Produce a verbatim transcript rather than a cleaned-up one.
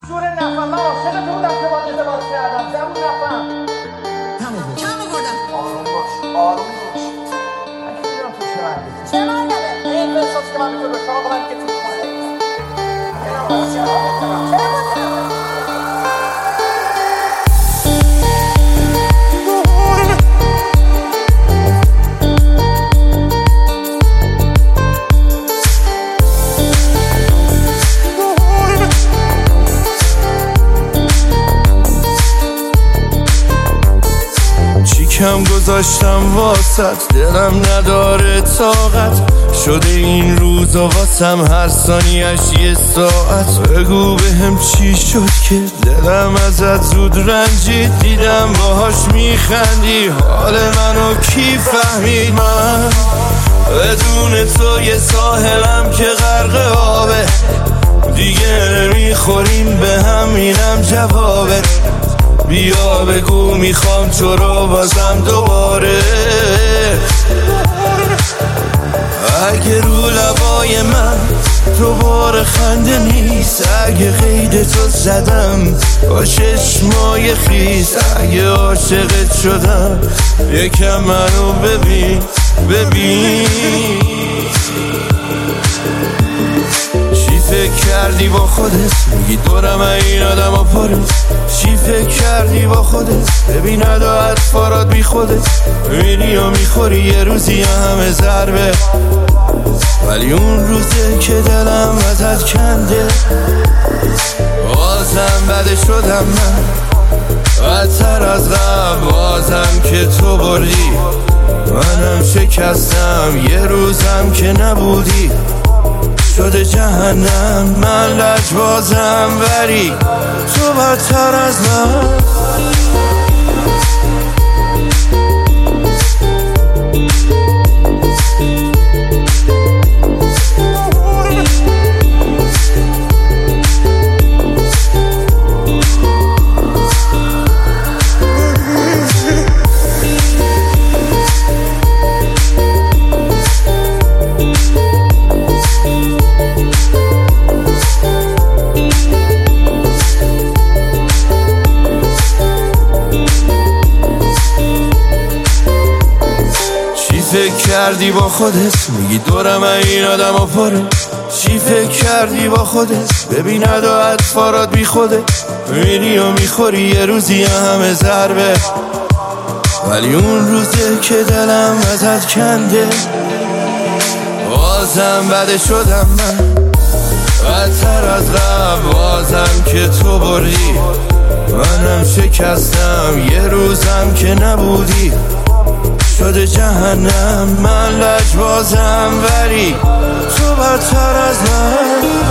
شور نفهم من عاشق تو بودم که با ازدواج کردم زبون نفهم کم آوردم آروم باش آروم باش من که میدونم تو چه مردی چه مردمه؟ این احساس که من به تو داشتم آقا من که تو کنه کم گذاشتم واسط دلم نداره طاقت شده این روزا واسم هر ثانیش یه ساعت بگو بهم چی شد که دلم ازت زود رنجید دیدم باهاش میخندی حال منو کی فهمید من بدون تو یه ساحلم که غرق آبه دیگه نمیخوریم به هم اینم جوابه بیا بگو میخوام تو رو بازم دوباره اگه رو لبای من دوباره خنده نیست اگه قید تو زدم با چشمای خیس اگه عاشقت شدم یکم منو ببین ببین چی فکر کردی با خودت میگی دورم این آدم ها پاره چی فکر کردی با خودت ببین ادا اطفارات بی خودت میری و میخوری یه روزی همه ضربه ولی اون روزه که دلم ازت کنده بازم بده شدم من بدتر از قبل بازم که تو بردی منم شکستم یه روزم که نبودی شده جهنم من لجبازم ولی تو بدتر از من فکر کردی با خودت میگی دورم این آدم ها پاره چی فکر کردی با خودت ببین ادا اطفارات بی خودت میری و میخوری یه روزی همه ضربه ولی اون روزه که دلم ازت کنده بازم بده شدم من بدتر از قبل بازم که تو بردی منم شکستم یه روزم که نبودی شده جهنم من لجبازم ولی تو بدتر از من